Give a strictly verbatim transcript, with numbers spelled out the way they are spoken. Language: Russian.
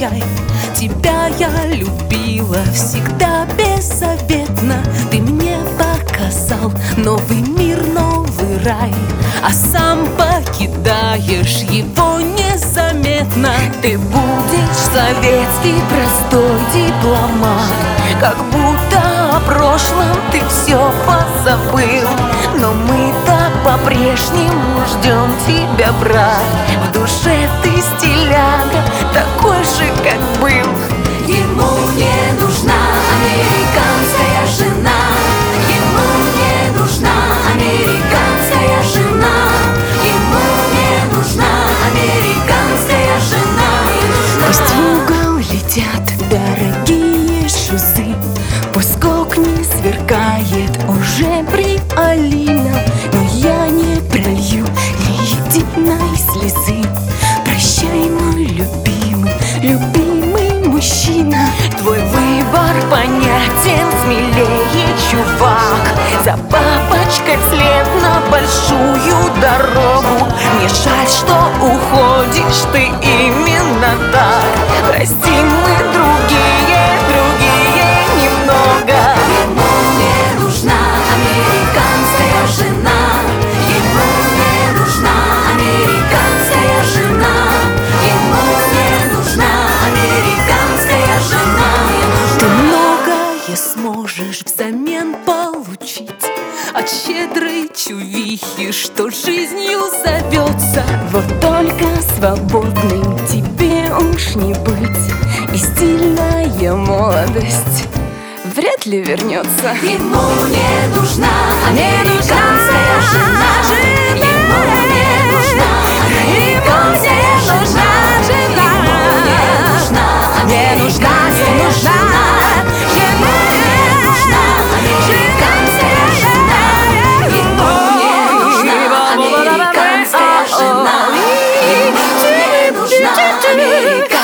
прощай. Тебя я любила всегда беззаветно. Ты мне показал новый мир, новый рай, а сам покидаешь его незаметно. Ты будешь советский простой дипломат, как будто о прошлом ты все позабыл. Но мы-то по-прежнему ждем тебя, брат. В душе ты стиляга, такой же, как был. Ему не нужна американская жена. Ему не нужна американская жена. Ему не нужна американская жена. Пусть в угол летят дорогие шузы, пусть кокни сверкает уже приолина, но я не пролью ни единой слезы. Прощай, мой любимый, любимый мужчина. Твой выбор понятен, смелее, чувак. За папочкой вслед на большую дорогу. Мне жаль, что уходишь ты именно так. Прости, мы другие, другие немного. Ему не нужна американская жена. Ему не нужна американская жена. Ему не нужна американская жена. Ты многое сможешь взамен получить от щедрой чувихи, что жизнью зовется. Вот только свободным тебе уж не быть, и стильная молодость вряд ли вернется. Ему не нужна американская жена. Ему не нужна американская жена. Ему не нужна американская жена. Ему не нужна американская жена. Ему не нужна американская жена. Ему не нужна американская жена.